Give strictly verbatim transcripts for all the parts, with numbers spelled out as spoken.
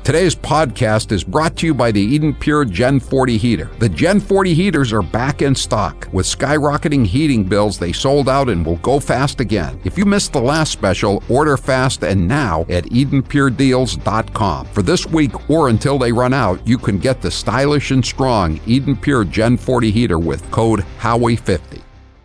Today's podcast is brought to you by the Eden Pure Gen forty heater. The Gen forty heaters are back in stock. With skyrocketing heating bills, they sold out and will go fast again. If you missed the last special, order fast and now at eden pure deals dot com. For this week or until they run out, you can get the stylish and strong Eden Pure Gen forty heater with code Howie fifty.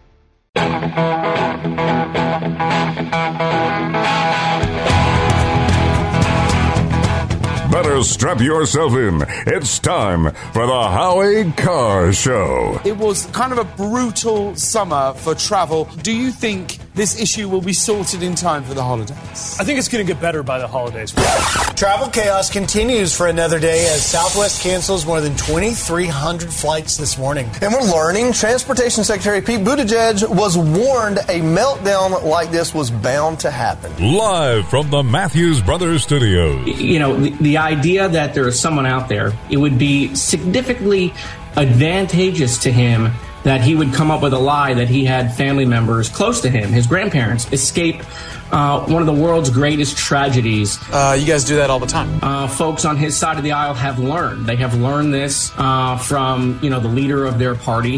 Better strap yourself in. It's time for the Howie Carr Show. It was kind of a brutal summer for travel. Do you think this issue will be sorted in time for the holidays? I think it's going to get better by the holidays. Travel chaos continues for another day as Southwest cancels more than twenty-three hundred flights this morning. And we're learning Transportation Secretary Pete Buttigieg was warned a meltdown like this was bound to happen. Live from the Matthews Brothers Studios. You know, the, the idea that there is someone out there, it would be significantly advantageous to him that he would come up with a lie that he had family members close to him, his grandparents, escape uh, one of the world's greatest tragedies. Uh, you guys do that all the time. Uh, folks on his side of the aisle have learned. They have learned this uh, from, you know, the leader of their party.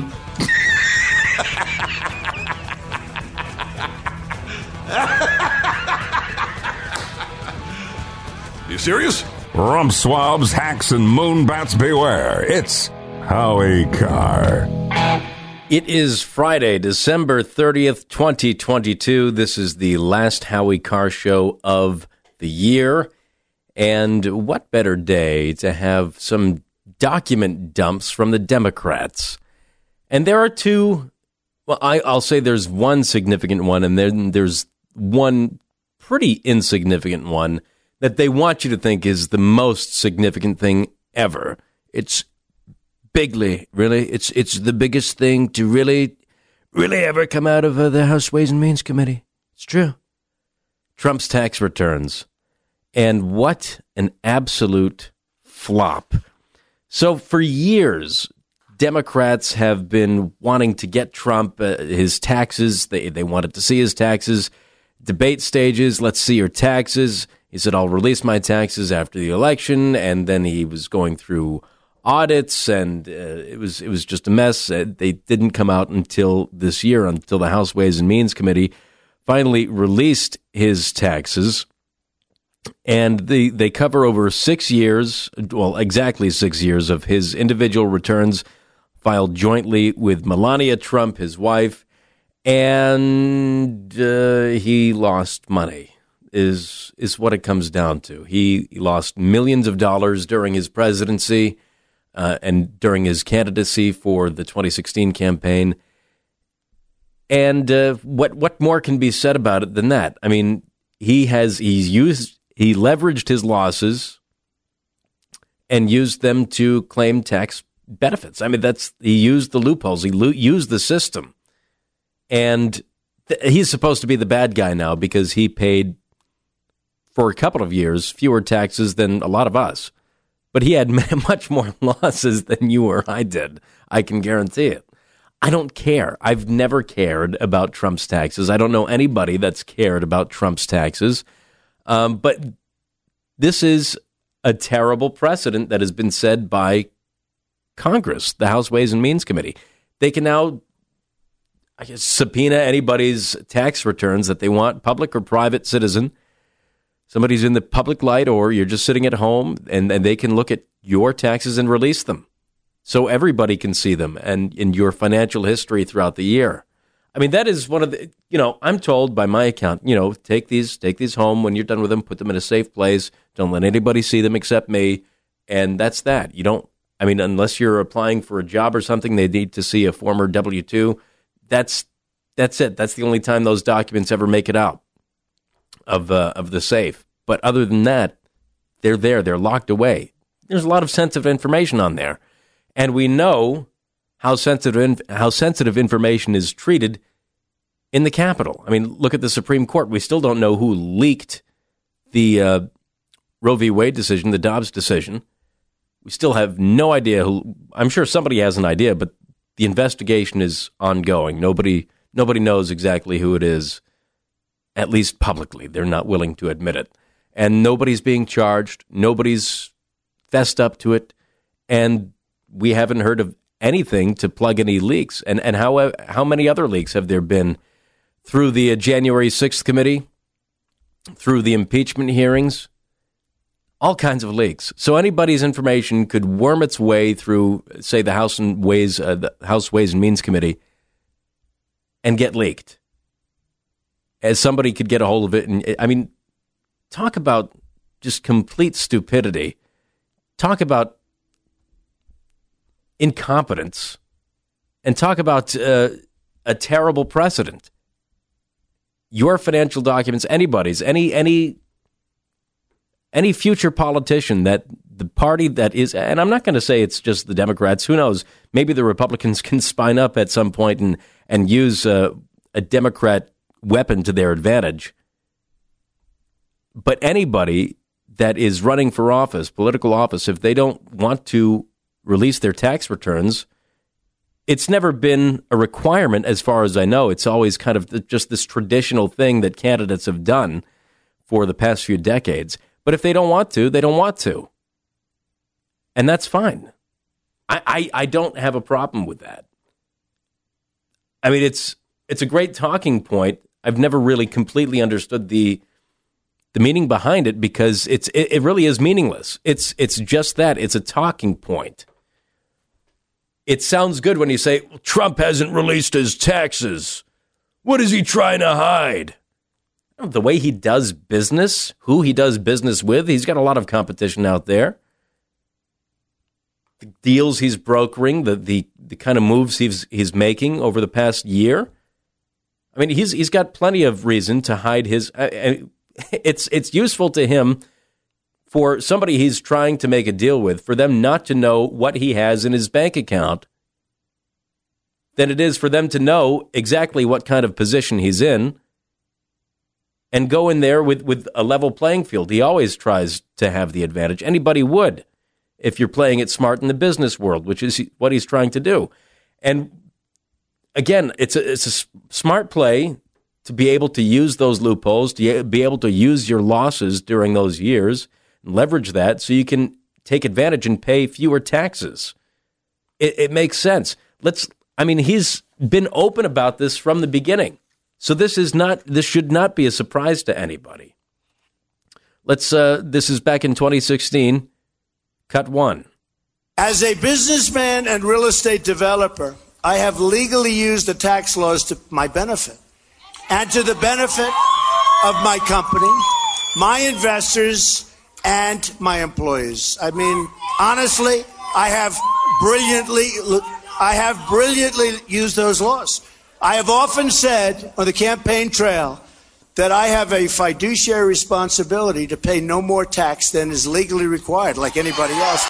You serious? Rump swabs, hacks, and moonbats beware. It's Howie Carr. It is Friday, December thirtieth, twenty twenty-two. This is the last Howie Carr Show of the year. And what better day to have some document dumps from the Democrats? And there are two, well, I, I'll say there's one significant one, and then there's one pretty insignificant one that they want you to think is the most significant thing ever. It's bigly, really. It's it's the biggest thing to really, really ever come out of uh, the House Ways and Means Committee. It's true. Trump's tax returns. And what an absolute flop. So for years, Democrats have been wanting to get Trump, uh, his taxes. They, they wanted to see his taxes. Debate stages, let's see your taxes. He said, I'll release my taxes after the election. And then he was going through audits, and uh, it was it was just a mess. Uh, they didn't come out until this year, until the House Ways and Means Committee finally released his taxes. And they, they cover over six years, well, exactly six years of his individual returns filed jointly with Melania Trump, his wife, and uh, he lost money. Is is what it comes down to. He, he lost millions of dollars during his presidency uh, and during his candidacy for the twenty sixteen campaign. And uh, what what more can be said about it than that? I mean, he has he's used he leveraged his losses and used them to claim tax benefits. I mean, that's he used the loopholes. He lo- used the system, and th- he's supposed to be the bad guy now because he paid, for a couple of years, fewer taxes than a lot of us. But he had much more losses than you or I did. I can guarantee it. I don't care. I've never cared about Trump's taxes. I don't know anybody that's cared about Trump's taxes. Um, but this is a terrible precedent that has been set by Congress, the House Ways and Means Committee. They can now, I guess, subpoena anybody's tax returns that they want, public or private citizen. Somebody's in the public light, or you're just sitting at home, and, and they can look at your taxes and release them. So everybody can see them and in your financial history throughout the year. I mean, that is one of the, you know, I'm told by my account, you know, take these, take these home when you're done with them, put them in a safe place. Don't let anybody see them except me. And that's that. You don't, I mean, unless you're applying for a job or something, they need to see a former W two. That's, that's it. That's the only time those documents ever make it out of uh, of the safe. But other than that, they're there. They're locked away. There's a lot of sensitive information on there. And we know how sensitive how sensitive information is treated in the Capitol. I mean, look at the Supreme Court. We still don't know who leaked the uh, Roe v. Wade decision, the Dobbs decision. We still have no idea who. I'm sure somebody has an idea, but the investigation is ongoing. Nobody nobody knows exactly who it is, at least publicly. They're not willing to admit it. And nobody's being charged. Nobody's fessed up to it, and we haven't heard of anything to plug any leaks. And and how how many other leaks have there been through the uh, January sixth committee, through the impeachment hearings? All kinds of leaks. So anybody's information could worm its way through, say, the House and Ways, uh, the House Ways and Means Committee, and get leaked. As somebody could get a hold of it, and I mean, talk about just complete stupidity. Talk about incompetence, and talk about uh, a terrible precedent. Your financial documents, anybody's, any any. Any future politician that the party that is, and I'm not going to say it's just the Democrats, who knows, maybe the Republicans can spine up at some point and, and use a, a Democrat weapon to their advantage. But anybody that is running for office, political office, if they don't want to release their tax returns, it's never been a requirement as far as I know. It's always kind of just this traditional thing that candidates have done for the past few decades. But if they don't want to, they don't want to. And that's fine. I, I, I don't have a problem with that. I mean, it's it's a great talking point. I've never really completely understood the the meaning behind it, because it's it, it really is meaningless. It's it's just that. It's a talking point. It sounds good when you say, well, Trump hasn't released his taxes. What is he trying to hide? The way he does business, who he does business with, he's got a lot of competition out there. The deals he's brokering, the the, the kind of moves he's he's making over the past year. I mean, he's he's got plenty of reason to hide his. Uh, it's it's useful to him, for somebody he's trying to make a deal with, for them not to know what he has in his bank account, than it is for them to know exactly what kind of position he's in, and go in there with, with a level playing field. He always tries to have the advantage. Anybody would, if you're playing it smart in the business world, which is what he's trying to do. And again, it's a, it's a smart play to be able to use those loopholes, to be able to use your losses during those years, and leverage that so you can take advantage and pay fewer taxes. It, it makes sense. Let's. I mean, he's been open about this from the beginning. So this is not. This should not be a surprise to anybody. Let's. Uh, this is back in twenty sixteen. Cut one. As a businessman and real estate developer, I have legally used the tax laws to my benefit and to the benefit of my company, my investors, and my employees. I mean, honestly, I have brilliantly, I have brilliantly used those laws. I have often said on the campaign trail that I have a fiduciary responsibility to pay no more tax than is legally required, like anybody else.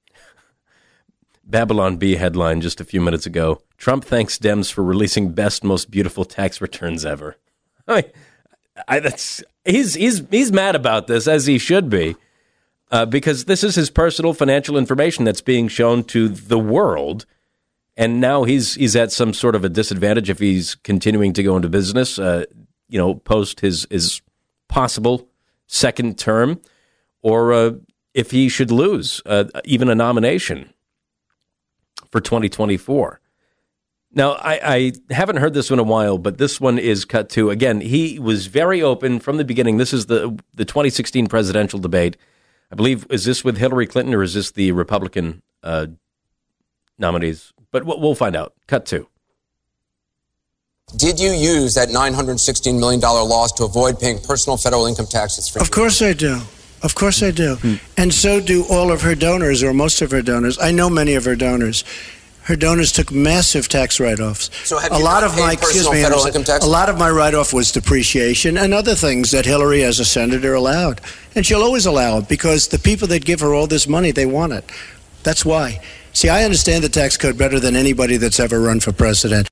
Babylon Bee headline just a few minutes ago. Trump thanks Dems for releasing best, most beautiful tax returns ever. I mean, I, that's, he's, he's, he's mad about this, as he should be, uh, because this is his personal financial information that's being shown to the world. And now he's he's at some sort of a disadvantage if he's continuing to go into business, uh, you know, post his, his possible second term, or uh, if he should lose uh, even a nomination for twenty twenty-four. Now, I, I haven't heard this one in a while, but this one is cut to. Again, he was very open from the beginning. This is the the twenty sixteen presidential debate. I believe, is this with Hillary Clinton or is this the Republican uh, nominees? But we'll find out. Cut two. Did you use that nine hundred sixteen million dollars loss to avoid paying personal federal income taxes? Of course I do. Of course I do. Hmm. And so do all of her donors, or most of her donors. I know many of her donors. Her donors took massive tax write-offs. So have a you lot not of paid my personal excuse me, federal income taxes? A lot of my write-off was depreciation and other things that Hillary, as a senator, allowed. And she'll always allow it because the people that give her all this money, they want it. That's why. See, I understand the tax code better than anybody that's ever run for president.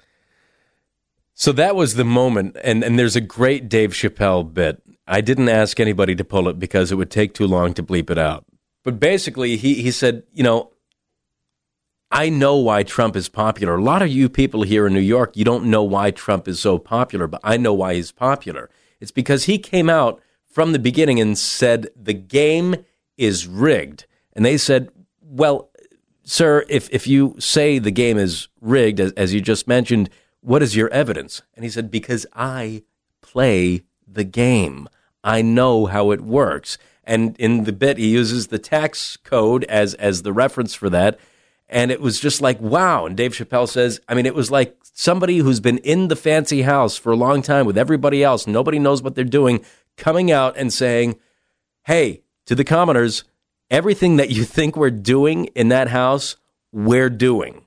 So that was the moment, and, and there's a great Dave Chappelle bit. I didn't ask anybody to pull it because it would take too long to bleep it out. But basically, he, he said, you know, I know why Trump is popular. A lot of you people here in New York, you don't know why Trump is so popular, but I know why he's popular. It's because he came out from the beginning and said the game is rigged. And they said, well, sir, if, if you say the game is rigged, as, as you just mentioned, what is your evidence? And he said, because I play the game. I know how it works. And in the bit, he uses the tax code as, as the reference for that. And it was just like, wow. And Dave Chappelle says, I mean, it was like somebody who's been in the fancy house for a long time with everybody else. Nobody knows what they're doing, coming out and saying, hey, to the commoners, everything that you think we're doing in that house, we're doing.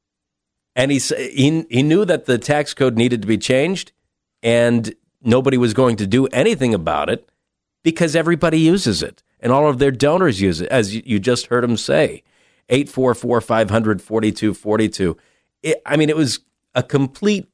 And he, he, he knew that the tax code needed to be changed, and nobody was going to do anything about it because everybody uses it, and all of their donors use it, as you just heard him say. eight four four, five hundred, forty-two forty-two. It, I mean, it was a complete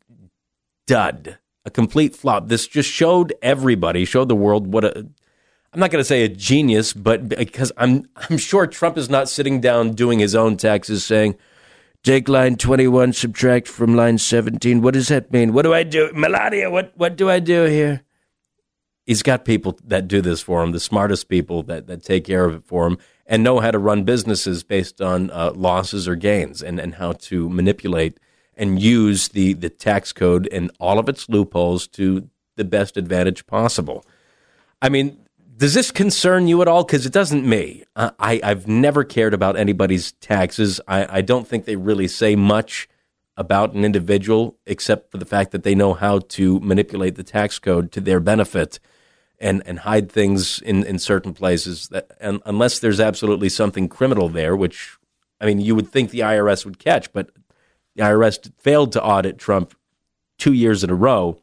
dud, a complete flop. This just showed everybody, showed the world what a, I'm not going to say a genius, but because I'm I'm sure Trump is not sitting down doing his own taxes saying, take line twenty-one, subtract from line seventeen. What does that mean? What do I do? Melania, what, what do I do here? He's got people that do this for him, the smartest people that, that take care of it for him and know how to run businesses based on uh, losses or gains and, and how to manipulate and use the, the tax code and all of its loopholes to the best advantage possible. I mean, does this concern you at all? Because it doesn't me. Uh, I, I've never cared about anybody's taxes. I, I don't think they really say much about an individual except for the fact that they know how to manipulate the tax code to their benefit and, and hide things in, in certain places. That, and unless there's absolutely something criminal there, which, I mean, you would think the I R S would catch, but the I R S failed to audit Trump two years in a row,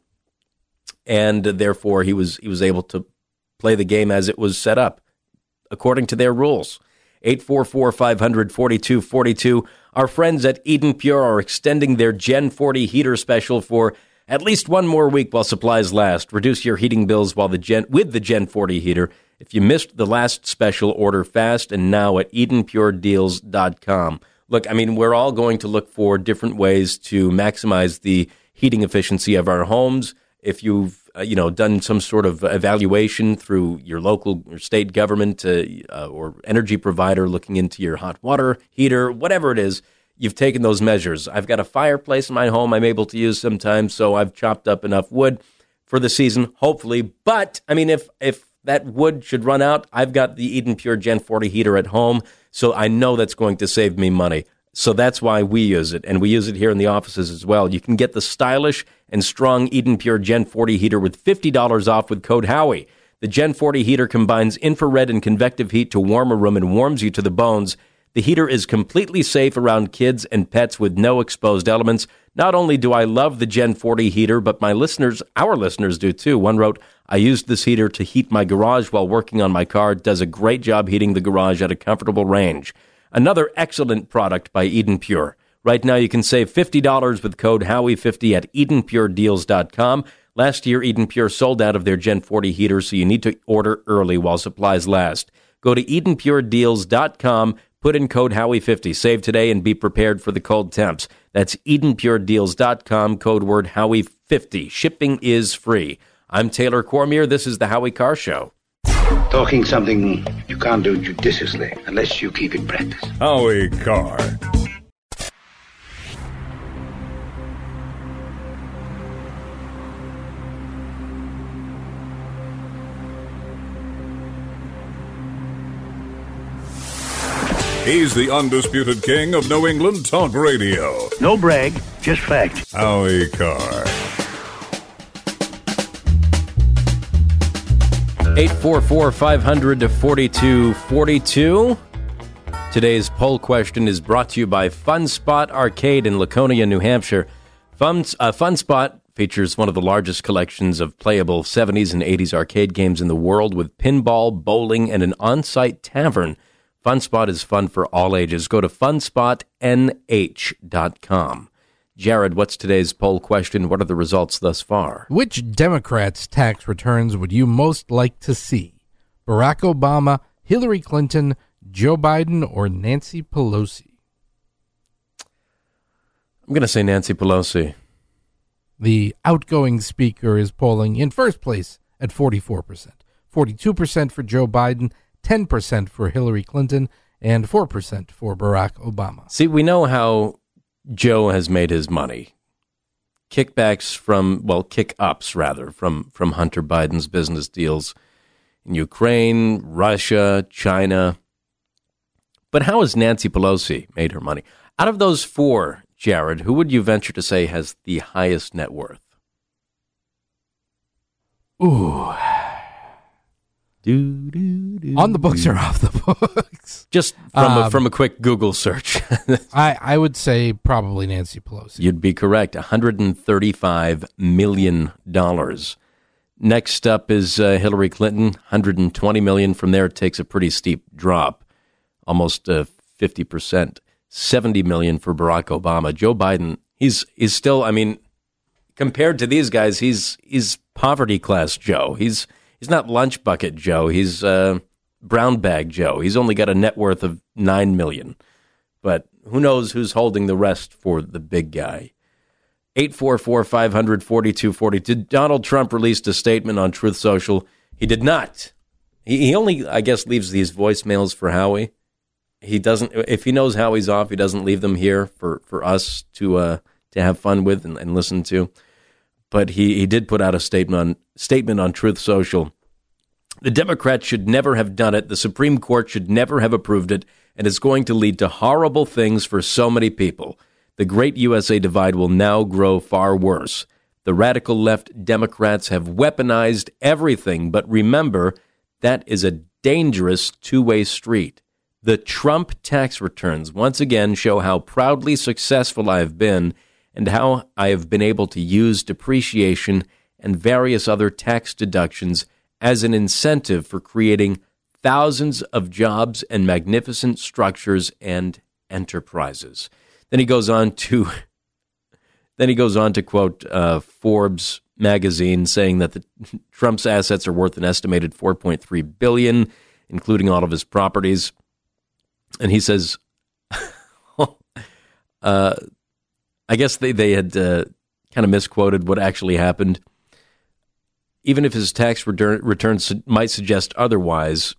and therefore he was he was able to play the game as it was set up, according to their rules. eight four four, five hundred, forty-two forty-two. Our friends at Eden Pure are extending their Gen forty heater special for at least one more week while supplies last. Reduce your heating bills while the Gen with the Gen forty heater. If you missed the last special, order fast and now at eden pure deals dot com. Look, I mean, we're all going to look for different ways to maximize the heating efficiency of our homes. If you've uh, you know done some sort of evaluation through your local or state government uh, uh, or energy provider looking into your hot water heater, whatever it is, you've taken those measures. I've got a fireplace in my home I'm able to use sometimes, so I've chopped up enough wood for the season, hopefully. But, I mean, if if that wood should run out, I've got the Eden Pure Gen forty heater at home, so I know that's going to save me money. So that's why we use it, and we use it here in the offices as well. You can get the stylish and strong Eden Pure Gen forty heater with fifty dollars off with code Howie. The Gen forty heater combines infrared and convective heat to warm a room and warms you to the bones. The heater is completely safe around kids and pets with no exposed elements. Not only do I love the Gen forty heater, but my listeners, our listeners do too. One wrote, I used this heater to heat my garage while working on my car. It does a great job heating the garage at a comfortable range. Another excellent product by Eden Pure. Right now you can save fifty dollars with code Howie fifty at eden pure deals dot com. Last year, Eden Pure sold out of their Gen forty heaters, so you need to order early while supplies last. Go to eden pure deals dot com, put in code Howie fifty, save today, and be prepared for the cold temps. That's eden pure deals dot com, code word Howie fifty. Shipping is free. I'm Taylor Cormier. This is the Howie Carr Show. Talking something you can't do judiciously unless you keep in practice. Howie Carr. He's the undisputed king of New England talk radio. No brag, just fact. Howie Carr. eight four four, five hundred, forty-two forty-two. Today's poll question is brought to you by Fun Spot Arcade in Laconia, New Hampshire. Fun, uh, Fun Spot features one of the largest collections of playable seventies and eighties arcade games in the world with pinball, bowling, and an on-site tavern. Fun Spot is fun for all ages. Go to fun spot n h dot com. Jared, what's today's poll question? What are the results thus far? Which Democrats' tax returns would you most like to see? Barack Obama, Hillary Clinton, Joe Biden, or Nancy Pelosi? I'm going to say Nancy Pelosi. The outgoing speaker is polling in first place at forty-four percent. forty-two percent for Joe Biden, ten percent for Hillary Clinton, and four percent for Barack Obama. See, we know how Joe has made his money. Kickbacks from, well, kick-ups, rather, from, from Hunter Biden's business deals in Ukraine, Russia, China. But how has Nancy Pelosi made her money? Out of those four, Jared, who would you venture to say has the highest net worth? Ooh. Do, do, do, On the books or off the books? Just from, um, a, from a quick Google search. I, I would say probably Nancy Pelosi. You'd be correct. one hundred thirty-five million dollars. Next up is uh, Hillary Clinton, one hundred twenty million dollars. From there, it takes a pretty steep drop, almost uh, fifty percent. seventy million dollars for Barack Obama. Joe Biden, he's he's still, I mean, compared to these guys, he's he's poverty class Joe. He's he's not lunch bucket Joe. He's uh, brown bag Joe. He's only got a net worth of nine million dollars. But who knows who's holding the rest for the big guy. eight four four, five hundred, forty-two forty-two. Donald Trump released a statement on Truth Social. He did not. He, he only, I guess, leaves these voicemails for Howie. He doesn't, if he knows Howie's off, he doesn't leave them here for, for us to uh, to have fun with and, and listen to. But he, he did put out a statement on, statement on Truth Social. The Democrats should never have done it. The Supreme Court should never have approved it. And it's going to lead to horrible things for so many people. The great U S A divide will now grow far worse. The radical left Democrats have weaponized everything. But remember, that is a dangerous two-way street. The Trump tax returns once again show how proudly successful I have been and how I have been able to use depreciation and various other tax deductions as an incentive for creating thousands of jobs and magnificent structures and enterprises. Then he goes on to then he goes on to quote uh, Forbes magazine, saying that the, Trump's assets are worth an estimated four point three billion dollars, including all of his properties. And he says, uh, I guess they, they had uh, kind of misquoted what actually happened. Even if his tax return, returns su- might suggest otherwise,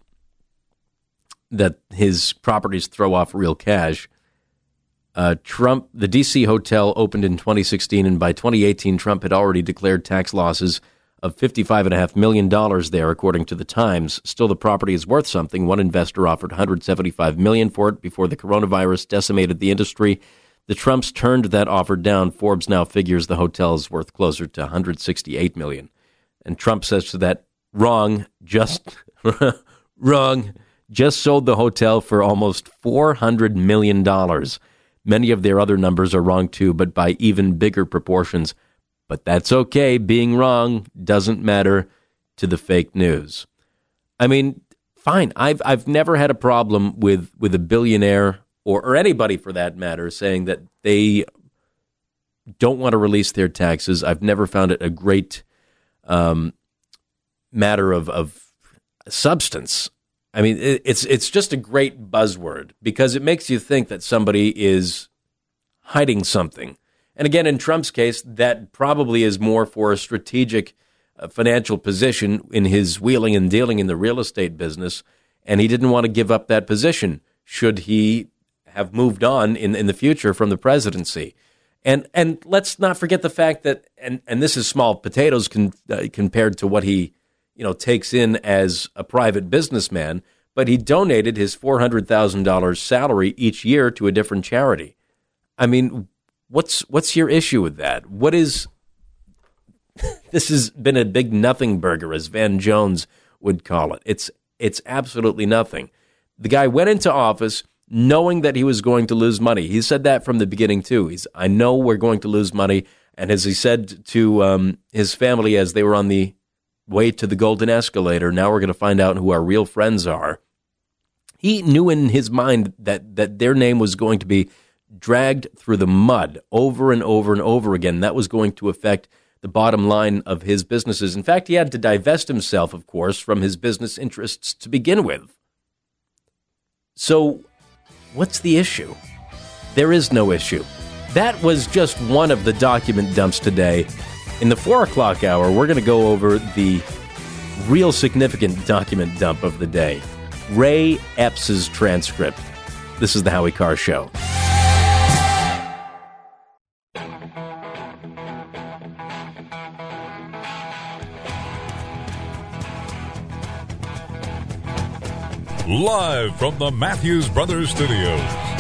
that his properties throw off real cash, uh, Trump, the D C hotel opened in twenty sixteen, and by twenty eighteen, Trump had already declared tax losses of fifty-five point five million dollars there, according to the Times. Still, the property is worth something. One investor offered one hundred seventy-five million dollars for it before the coronavirus decimated the industry. The Trumps turned that offer down. Forbes now figures the hotel is worth closer to one hundred sixty-eight million dollars. And Trump says to that, wrong, just wrong, just sold the hotel for almost four hundred million dollars. Many of their other numbers are wrong too, but by even bigger proportions. But that's okay. Being wrong doesn't matter to the fake news. I mean, fine. I've I've never had a problem with, with a billionaire or, or anybody for that matter saying that they don't want to release their taxes. I've never found it a great um, matter of, of substance. I mean, it, it's it's just a great buzzword because it makes you think that somebody is hiding something. And again, in Trump's case, that probably is more for a strategic uh, financial position in his wheeling and dealing in the real estate business. And he didn't want to give up that position should he have moved on in, in the future from the presidency. And and let's not forget the fact that, and, and this is small potatoes con, uh, compared to what he you know takes in as a private businessman, but he donated his four hundred thousand dollars salary each year to a different charity. I mean, What's what's your issue with that? What is this has been a big nothing burger, as Van Jones would call it. It's it's absolutely nothing. The guy went into office knowing that he was going to lose money. He said that from the beginning too. He's I know we're going to lose money, and as he said to um, his family as they were on the way to the golden escalator, now we're going to find out who our real friends are. He knew in his mind that that their name was going to be dragged through the mud over and over and over again. That was going to affect the bottom line of his businesses. In fact, he had to divest himself, of course, from his business interests to begin with. So, what's the issue? There is no issue. That was just one of the document dumps today. In the four o'clock hour, we're going to go over the real significant document dump of the day. Ray Epps' transcript. This is the Howie Carr Show. Live from the Matthews Brothers Studios.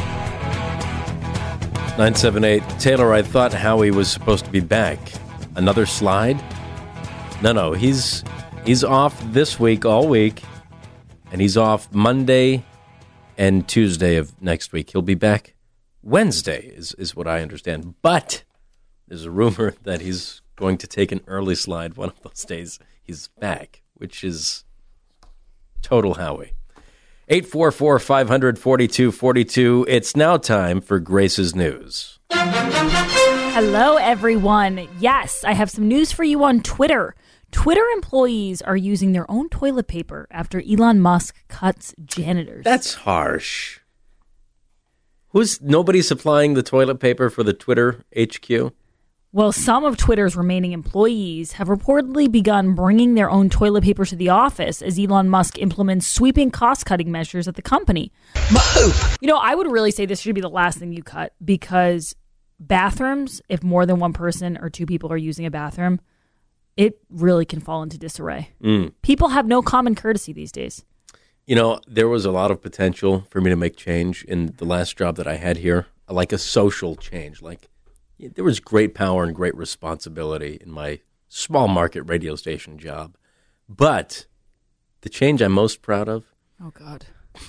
nine seven eight. Taylor, I thought Howie was supposed to be back. Another slide? No, no. He's he's off this week, all week. And he's off Monday and Tuesday of next week. He'll be back Wednesday, is, is what I understand. But there's a rumor that he's going to take an early slide one of those days. He's back, which is total Howie. eight four four, five hundred, forty-two forty-two. It's now time for Grace's News. Hello, everyone. Yes, I have some news for you on Twitter. Twitter employees are using their own toilet paper after Elon Musk cuts janitors. That's harsh. Who's nobody supplying the toilet paper for the Twitter H Q? Well, some of Twitter's remaining employees have reportedly begun bringing their own toilet paper to the office as Elon Musk implements sweeping cost-cutting measures at the company. You know, I would really say this should be the last thing you cut, because bathrooms, if more than one person or two people are using a bathroom, it really can fall into disarray. Mm. People have no common courtesy these days. You know, there was a lot of potential for me to make change in the last job that I had here, like a social change, like there was great power and great responsibility in my small market radio station job. But the change I'm most proud of... Oh, God.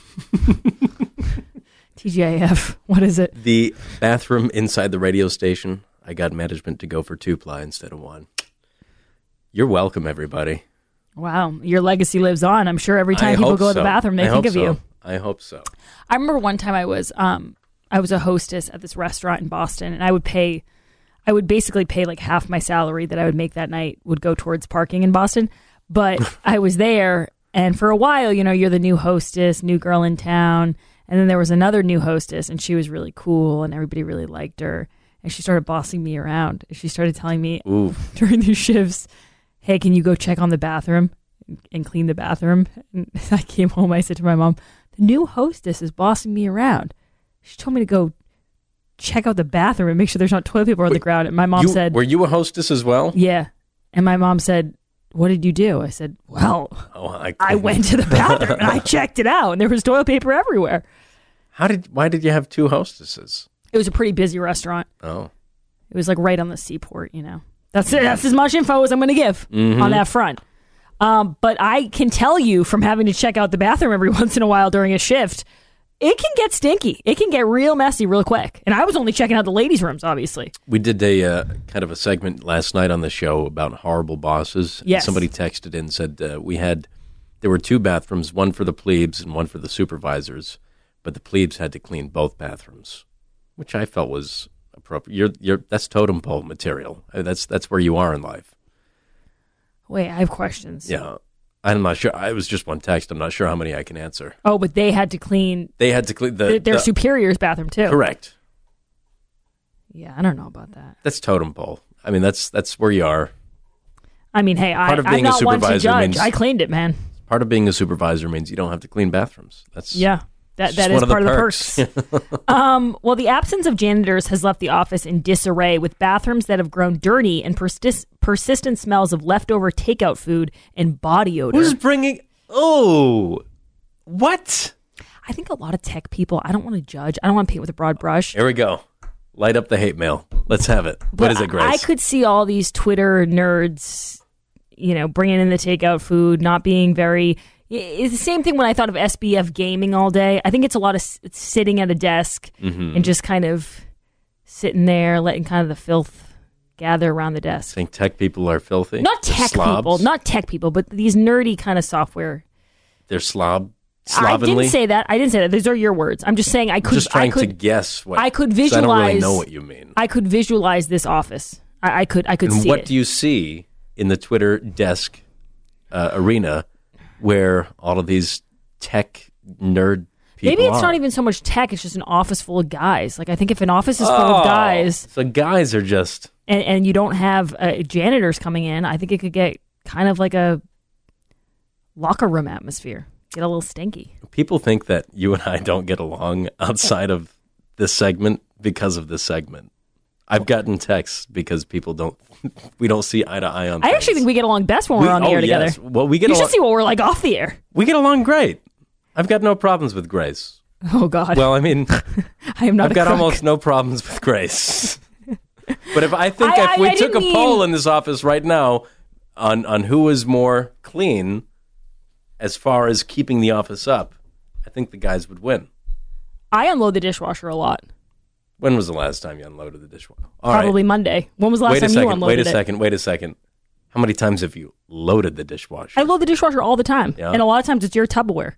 T G I F. What is it? The bathroom inside the radio station. I got management to go for two-ply instead of one. You're welcome, everybody. Wow. Your legacy lives on. I'm sure every time I people go so. to the bathroom, they I think of so. you. I hope so. I remember one time I was... um. I was a hostess at this restaurant in Boston, and I would pay, I would basically pay like half my salary that I would make that night would go towards parking in Boston. But I was there, and for a while, you know, you're the new hostess, new girl in town. And then there was another new hostess, and she was really cool, and everybody really liked her. And she started bossing me around. She started telling me Ooh. during these shifts, hey, can you go check on the bathroom and clean the bathroom? And I came home, I said to my mom, the new hostess is bossing me around. She told me to go check out the bathroom and make sure there's not toilet paper on Wait, the ground. And my mom you, said... Were you a hostess as well? Yeah. And my mom said, what did you do? I said, well, oh, I, I went to the bathroom and I checked it out, and there was toilet paper everywhere. How did? Why did you have two hostesses? It was a pretty busy restaurant. Oh. It was like right on the seaport, you know. That's it. That's as much info as I'm going to give mm-hmm. on that front. Um, but I can tell you from having to check out the bathroom every once in a while during a shift, it can get stinky. It can get real messy real quick. And I was only checking out the ladies' rooms, obviously. We did a uh, kind of a segment last night on the show about horrible bosses. Yes. Somebody texted in and said uh, we had, there were two bathrooms, one for the plebes and one for the supervisors, but the plebes had to clean both bathrooms, which I felt was appropriate. You're, you're, that's totem pole material. I mean, that's that's where you are in life. Wait, I have questions. Yeah. I'm not sure. I was just one text. I'm not sure how many I can answer. Oh, but they had to clean... They had to clean the... Their, their the, superior's bathroom, too. Correct. Yeah, I don't know about that. That's totem pole. I mean, that's that's where you are. I mean, hey, part I, of being I'm a not one to supervisor judge. means, I cleaned it, man. Part of being a supervisor means you don't have to clean bathrooms. That's Yeah, that, that one is of the part perks. of the perks. um, well, the absence of janitors has left the office in disarray, with bathrooms that have grown dirty and persist- persistent smells of leftover takeout food and body odor. Who's bringing... Oh, what? I think a lot of tech people, I don't want to judge. I don't want to paint with a broad brush. Here we go. Light up the hate mail. Let's have it. But What is it, Grace? I could see all these Twitter nerds, you know, bringing in the takeout food, not being very... It's the same thing when I thought of S B F gaming all day. I think it's a lot of s- sitting at a desk mm-hmm. and just kind of sitting there, letting kind of the filth gather around the desk. Think tech people are filthy? Not They're tech slobs? people, not tech people, but these nerdy kind of software. They're slob. I Slovenly? didn't say that. I didn't say that. Those are your words. I'm just saying I could. I'm just trying I could, to guess what. I could 'cause visualize. I don't really know what you mean. I could visualize this office. I, I could. I could and see what it. do you see in the Twitter desk uh, arena where all of these tech nerd people Maybe it's are? not even so much tech. It's just an office full of guys. Like I think if an office is full Oh, of guys, so guys are just and, and you don't have uh, janitors coming in, I think it could get kind of like a locker room atmosphere. Get a little stinky. people think that you and I don't get along outside of this segment because of this segment. I've gotten texts because people don't, we don't see eye to eye on I things. actually think we get along best when We- we're on the oh, air together. yes. Well, we get you along- should see what we're like off the air. We get along great. I've got no problems with Grace. Oh, God. Well, I mean, I am not I've a got crook. almost no problems with Grace. But if I think I- if I- we I took a didn't poll mean- in this office right now on, on who is more clean as far as keeping the office up, I think the guys would win. I unload the dishwasher a lot. When was the last time you unloaded the dishwasher? All Probably right. Monday. When was the last Wait a time second. you Wait unloaded a it? second. Wait a second. How many times have you loaded the dishwasher? I load the dishwasher all the time. Yeah. And a lot of times it's your Tupperware.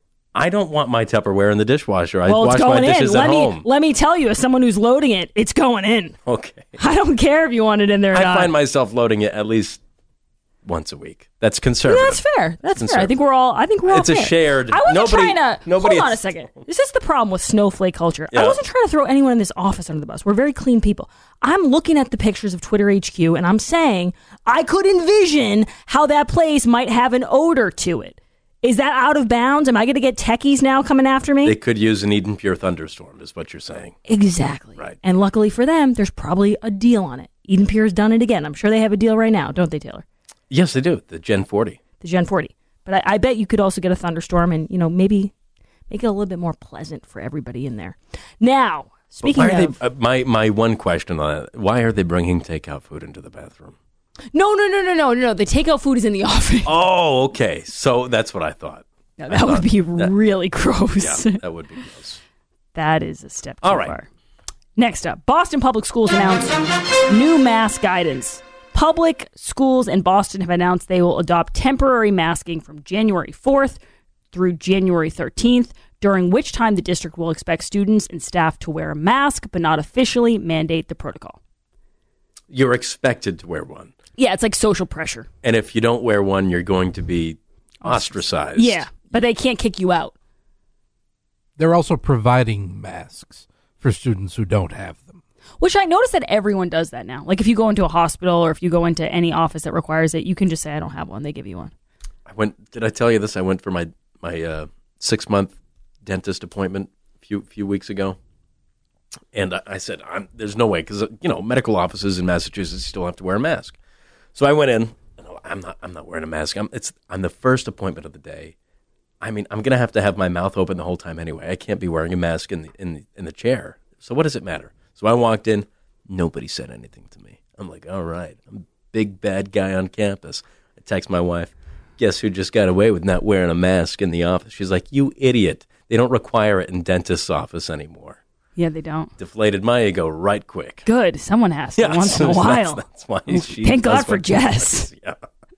I don't want my Tupperware in the dishwasher. I well, wash it's my going dishes in. at Let me, home. let me tell you, as someone who's loading it, it's going in. Okay. I don't care if you want it in there or I not. find myself loading it at least once a week. That's conservative. Yeah, that's fair. That's fair. I Conservative. think we're all. I think we're all. It's a fair. shared- I wasn't nobody- trying to. nobody hold on a is- second. This is the problem with snowflake culture. I Yeah. wasn't trying to throw anyone in this office under the bus. We're very clean people. I'm looking at the pictures of Twitter H Q, and I'm saying I could envision how that place might have an odor to it. Is that out of bounds? Am I going to get techies now coming after me? They could use an Eden Pure thunderstorm, is what you're saying. Exactly. Right. And luckily for them, there's probably a deal on it. Eden Pure's done it again. I'm sure they have a deal right now, don't they, Taylor? Yes, they do. The Gen forty. The Gen forty. But I, I bet you could also get a thunderstorm and, you know, maybe make it a little bit more pleasant for everybody in there. Now, speaking But why of... are they, uh, my, my one question on that, why are they bringing takeout food into the bathroom? No, no, no, no, no, no. The takeout food is in the office. Oh, okay. So that's what I thought. Now, I that thought would be that- really gross. Yeah, that would be gross. That is a step too All right. far. Next up, Boston Public Schools announced new mask guidance. Public schools in Boston have announced they will adopt temporary masking from January fourth through January thirteenth, during which time the district will expect students and staff to wear a mask, but not officially mandate the protocol. You're expected to wear one. Yeah, it's like social pressure. And if you don't wear one, you're going to be ostracized. Yeah, but they can't kick you out. They're also providing masks for students who don't have them. Which I notice that everyone does that now. Like if you go into a hospital or if you go into any office that requires it, you can just say, I don't have one. They give you one. I went. Did I tell you this? I went for my my uh, six month dentist appointment a few few weeks ago, and I, I said, I'm, "There's no way," because you know medical offices in Massachusetts still have to wear a mask. So I went in. And I'm not. I'm not wearing a mask. I'm. It's. I'm the first appointment of the day. I mean, I'm gonna have to have my mouth open the whole time anyway. I can't be wearing a mask in the in the, in the chair. So what does it matter? So I walked in. Nobody said anything to me. I'm like, all right, I'm a big bad guy on campus. I text my wife. Guess who just got away with not wearing a mask in the office? She's like, you idiot. They don't require it in dentist's office anymore. Yeah, they don't. Deflated my ego right quick. Good. Someone has to Yeah, once in a that's- while. That's why she Thank does God for what she Jess. does. Yeah.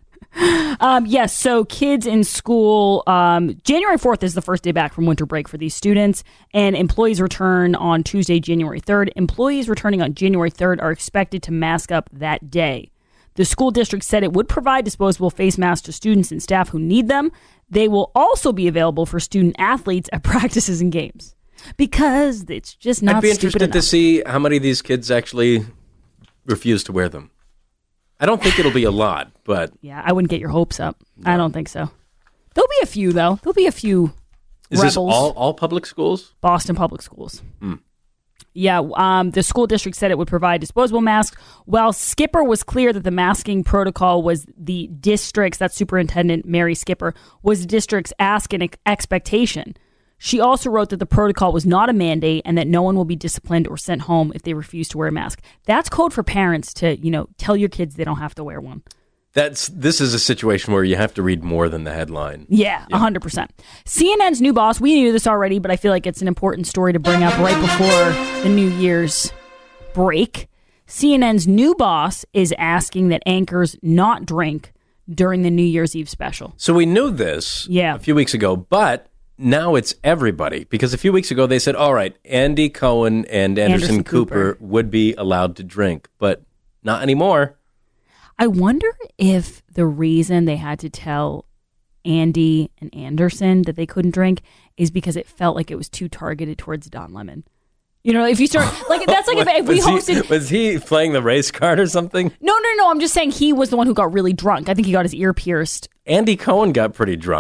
Um, yes, so kids in school, um, January fourth is the first day back from winter break for these students, and employees return on Tuesday, January third. Employees returning on January third are expected to mask up that day. The school district said it would provide disposable face masks to students and staff who need them. They will also be available for student athletes at practices and games, because it's just not I'd be stupid interested enough. to see how many of these kids actually refuse to wear them. I don't think it'll be a lot, but Yeah, I wouldn't get your hopes up. I don't think so. There'll be a few, though. There'll be a few is rebels. this all, all public schools? Boston Public Schools. Hmm. Yeah, um, the school district said it would provide disposable masks. While Skipper was clear that the masking protocol was the district's, that's Superintendent Mary Skipper, was the district's ask and ex- expectation. She also wrote that the protocol was not a mandate and that no one will be disciplined or sent home if they refuse to wear a mask. That's code for parents to, you know, tell your kids they don't have to wear one. That's this is a situation where you have to read more than the headline. Yeah, one hundred percent. C N N's new boss, we knew this already, but I feel like it's an important story to bring up right before the New Year's break. C N N's new boss is asking that anchors not drink during the New Year's Eve special. So we knew this Yeah. a few weeks ago, but now it's everybody. Because a few weeks ago they said, all right, Andy Cohen and Anderson, Anderson Cooper, Cooper. would be allowed to drink, but not anymore. I wonder if the reason they had to tell Andy and Anderson that they couldn't drink is because it felt like it was too targeted towards Don Lemon. You know, if you start, like, that's like if, if we was he- hosted. was he playing the race card or something? No, no, no. I'm just saying he was the one who got really drunk. I think he got his ear pierced. Andy Cohen got pretty drunk.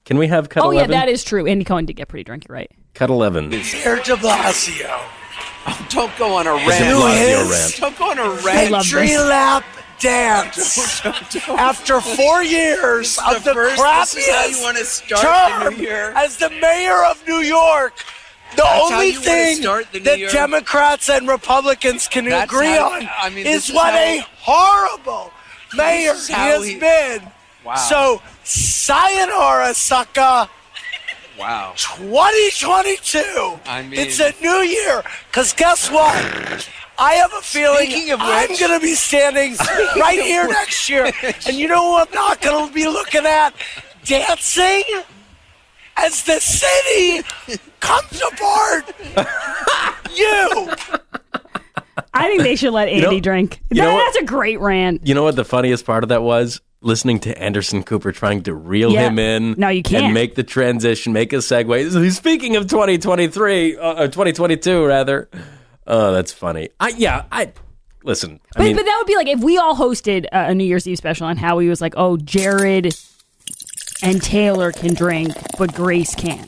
Can we have cut oh, eleven? yeah, that is true. Andy Cohen did get pretty drunk. You're right. Cut eleven. Mayor de Blasio. Oh, don't go on a rant. De Blasio rant. Don't go on a I rant. love Tree this. lap dance. Don't, don't, don't. After four years This is of the, first, This is how you crappiest want to start term the new year. as the mayor of New York, the That's how only you wanna thing start the new that year? Democrats and Republicans can That's agree how- on I mean, is this is what how- a horrible mayor is he how has he- been. Wow. So, sayonara, sucker. Wow. twenty twenty-two. I mean- it's a new year. Because guess what? I have a feeling Speaking of I'm which- going to be standing right of here which- next year. And you know what I'm not going to be looking at? Dancing as the city comes apart. You. I think they should let Andy know- drink. you know That- what? that's a great rant. You know what the funniest part of that was? Listening to Anderson Cooper trying to reel Yeah. him in. No, you can't. And make the transition, make a segue. Speaking of twenty twenty-three, uh, twenty twenty-two, rather. Oh, that's funny. I Yeah, I... Listen, I But, mean... but that would be like if we all hosted uh, a New Year's Eve special and Howie was like, oh, Jared and Taylor can drink, but Grace can't.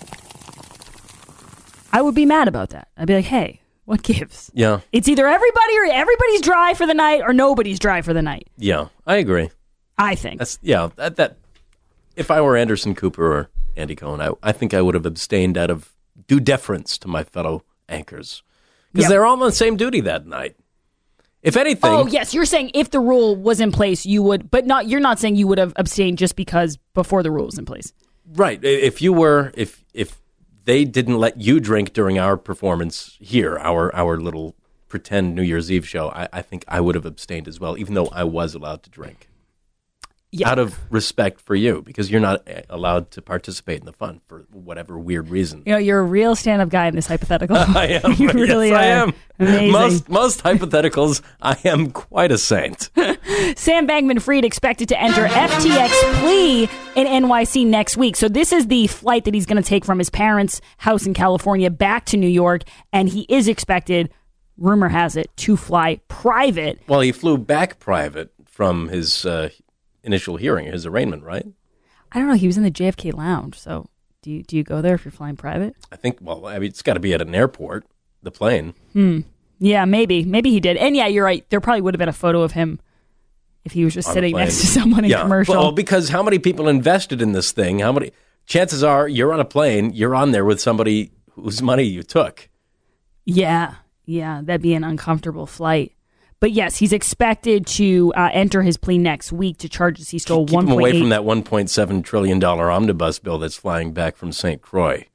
I would be mad about that. I'd be like, hey, what gives? yeah, It's either everybody or everybody's dry for the night or nobody's dry for the night. yeah, I agree. I think. That's yeah. That, that if I were Anderson Cooper or Andy Cohen, I, I think I would have abstained out of due deference to my fellow anchors because Yep. they're all on the same duty that night. If anything, Oh, yes. You're saying if the rule was in place, you would, but not. You're not saying you would have abstained just because before the rule was in place. right? If you were, if if they didn't let you drink during our performance here, our our little pretend New Year's Eve show, I, I think I would have abstained as well, even though I was allowed to drink. Yeah. Out of respect for you, because you're not allowed to participate in the fun for whatever weird reason. You know, you're a real stand-up guy in this hypothetical. I am. You really yes, I are. am. Amazing. Most most hypotheticals, I am quite a saint. Sam Bankman-Fried expected to enter F T X plea in N Y C next week. So this is the flight that he's going to take from his parents' house in California back to New York, and he is expected, rumor has it, to fly private. Well, he flew back private from his uh, initial hearing, his arraignment, right? I don't know. He was in the J F K lounge. So do you, do you go there if you're flying private? I think. Well, I mean, it's got to be at an airport. The plane. Hmm. Yeah, maybe. Maybe he did. And yeah, you're right. There probably would have been a photo of him if he was just on the sitting plane. next to someone in yeah. commercial. Well, because how many people invested in this thing? How many? Chances are you're on a plane. You're on there with somebody whose money you took. Yeah, yeah, that'd be an uncomfortable flight. But yes, he's expected to uh, enter his plea next week to charges he stole Keep one him away point eight. from that one point seven trillion dollars omnibus bill that's flying back from Saint Croix.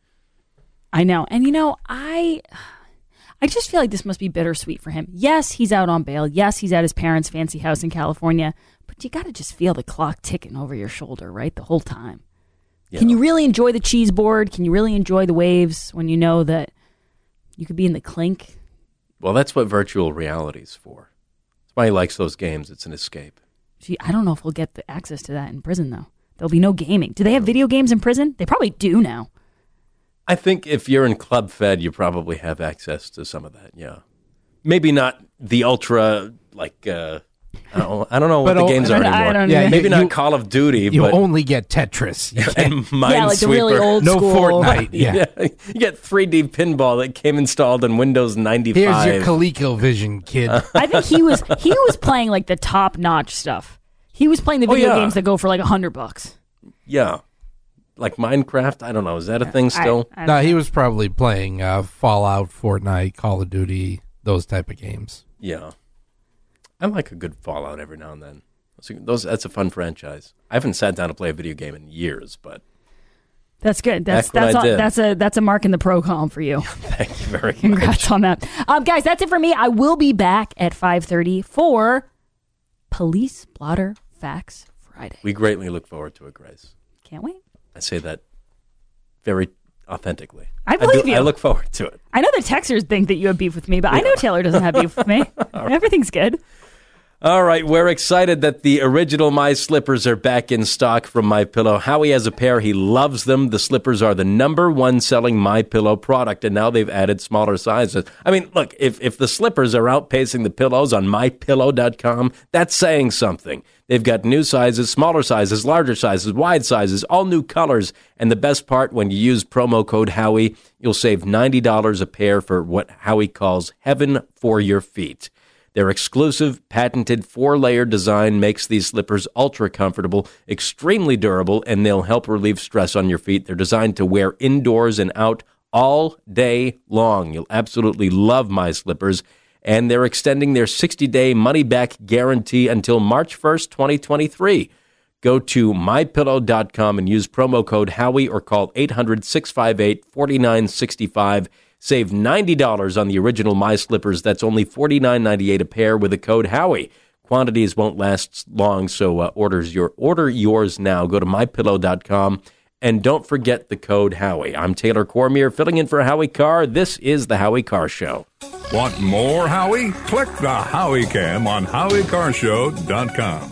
I know. And you know, I I just feel like this must be bittersweet for him. Yes, he's out on bail. Yes, he's at his parents' fancy house in California. But you got to just feel the clock ticking over your shoulder, right? The whole time. Yeah. Can you really enjoy the cheese board? Can you really enjoy the waves when you know that you could be in the clink? Well, that's what virtual reality is for. That's why he likes those games. It's an escape. Gee, I don't know if we'll get the access to that in prison, though. There'll be no gaming. Do they have video games in prison? They probably do now. I think if you're in Club Fed, you probably have access to some of that, yeah. Maybe not the ultra, like, uh, I don't, I don't know what But the o- games I are don't- anymore. I don't know. Maybe You- not you- Call of Duty, You but only get Tetris. You and can't- Minesweeper. Yeah, like the really old no school. Fortnite. Yeah. Yeah, you get three D pinball that came installed in Windows ninety-five. Here's your ColecoVision, kid. I think he was he was playing like the top notch stuff. He was playing the Oh, video yeah. games that go for like a hundred bucks. Yeah. Like Minecraft? I don't know. Is that a thing still? I- I No, don't he know. was probably playing uh, Fallout, Fortnite, Call of Duty, those type of games. Yeah. I like a good Fallout every now and then. Those, those That's a fun franchise. I haven't sat down to play a video game in years, but That's good. That's Back when that's I all, did. that's a that's a mark in the pro column for you. thank you very much. Congrats on that, um, guys. That's it for me. I will be back at five thirty for Police Blotter Facts Friday. We greatly look forward to it, Grace. Can't wait. I say that very authentically. I believe do- you. I look forward to it. I know the texters think that you have beef with me, but I know Taylor doesn't have beef with me. Everything's good. All right, we're excited that the original My Slippers are back in stock from MyPillow. Howie has a pair. He loves them. The slippers are the number one selling MyPillow product, and now they've added smaller sizes. I mean, look, if, if the slippers are outpacing the pillows on my pillow dot com, that's saying something. They've got new sizes, smaller sizes, larger sizes, wide sizes, all new colors. And the best part, when you use promo code Howie, you'll save ninety dollars a pair for what Howie calls heaven for your feet. Their exclusive, patented four-layer design makes these slippers ultra-comfortable, extremely durable, and they'll help relieve stress on your feet. They're designed to wear indoors and out all day long. You'll absolutely love My Slippers. And they're extending their sixty-day money-back guarantee until March first, twenty twenty-three. Go to my pillow dot com and use promo code Howie or call eight hundred, six five eight, four nine six five. Save ninety dollars on the original My Slippers. That's only forty-nine ninety-eight a pair with the code Howie. Quantities won't last long, so uh, orders your order yours now. Go to my pillow dot com and don't forget the code Howie. I'm Taylor Cormier, filling in for Howie Carr. This is the Howie Carr Show. Want more Howie? Click the Howie Cam on howie carr show dot com.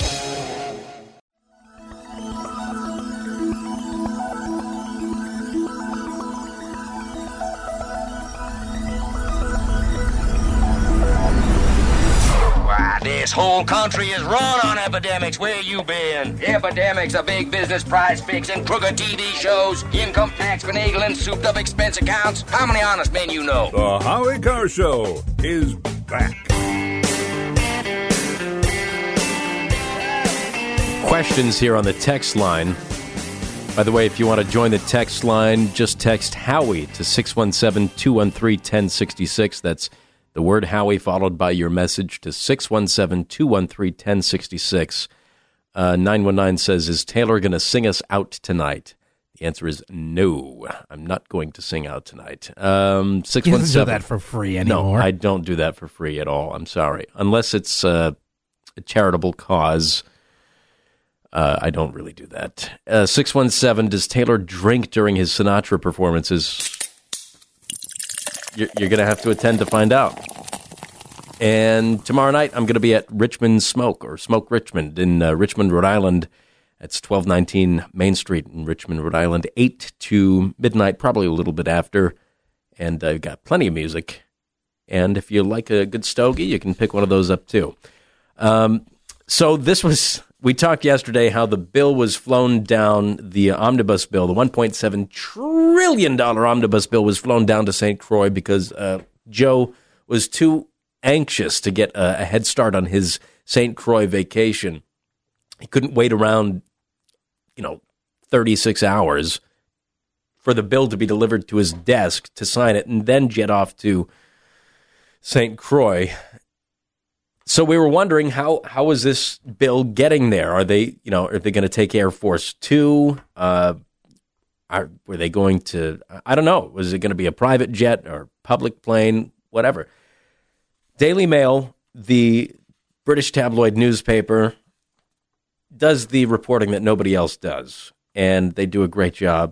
This whole country is run on epidemics. Where you been? Epidemics of big business prize picks and crooked T V shows, income tax finagling, souped up expense accounts. How many honest men you know? The Howie Carr Show is back. Questions here on the text line. By the way, if you want to join the text line, just text Howie to six one seven, two one three, one oh six six. That's the word Howie followed by your message to six one seven, two one three, one oh six six. Uh, nine one nine says, is Taylor going to sing us out tonight? The answer is no. I'm not going to sing out tonight. Um, six one seven, he doesn't do that for free anymore. No, I don't do that for free at all. I'm sorry. Unless it's uh, a charitable cause, uh, I don't really do that. Uh, six one seven, does Taylor drink during his Sinatra performances? You're, you're going to have to attend to find out. And tomorrow night, I'm going to be at Richmond Smoke, or Smoke Richmond, in uh, Richmond, Rhode Island. It's twelve nineteen Main Street in Richmond, Rhode Island, eight to midnight, probably a little bit after. And I've got plenty of music. And if you like a good stogie, you can pick one of those up, too. Um, so this was... We talked yesterday how the bill was flown down, the omnibus bill, the one point seven trillion dollars omnibus bill was flown down to Saint Croix because uh, Joe was too anxious to get a, a head start on his Saint Croix vacation. He couldn't wait around, you know, thirty-six hours for the bill to be delivered to his desk to sign it and then jet off to Saint Croix. So we were wondering, how how is this bill getting there? Are they, you know, are they going to take Air Force Two? Uh, are were they going to? I don't know. Was it going to be a private jet or public plane? Whatever. Daily Mail, the British tabloid newspaper, does the reporting that nobody else does, and they do a great job.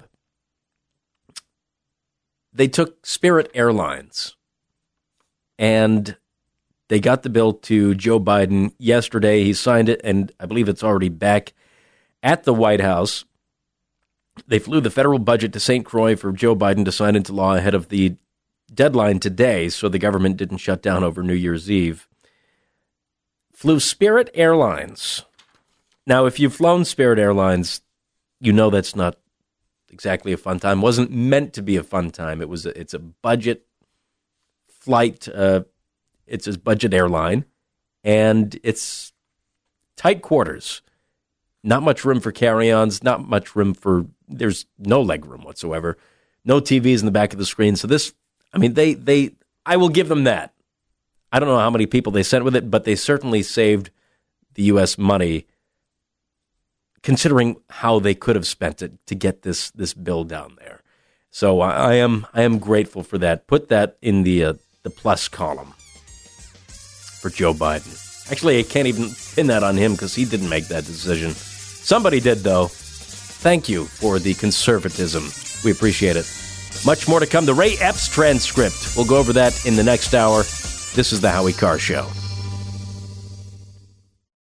They took Spirit Airlines, and they got the bill to Joe Biden yesterday. He signed it, and I believe it's already back at the White House. They flew the federal budget to Saint Croix for Joe Biden to sign into law ahead of the deadline today, so the government didn't shut down over New Year's Eve. Flew Spirit Airlines. Now, if you've flown Spirit Airlines, you know that's not exactly a fun time. It wasn't meant to be a fun time. It was a, it's a budget flight. Uh, it's a budget airline, and it's tight quarters. Not much room for carry-ons. Not much room for. There's no leg room whatsoever. No T Vs in the back of the screen. So this, I mean, they they. I will give them that. I don't know how many people they sent with it, but they certainly saved the U S money, considering how they could have spent it to get this this bill down there. So I, I am I am grateful for that. Put that in the uh, the plus column for Joe Biden. Actually, I can't even pin that on him because he didn't make that decision. Somebody did, though. Thank you for the conservatism. We appreciate it. Much more to come. The Ray Epps transcript. We'll go over that in the next hour. This is the Howie Carr Show.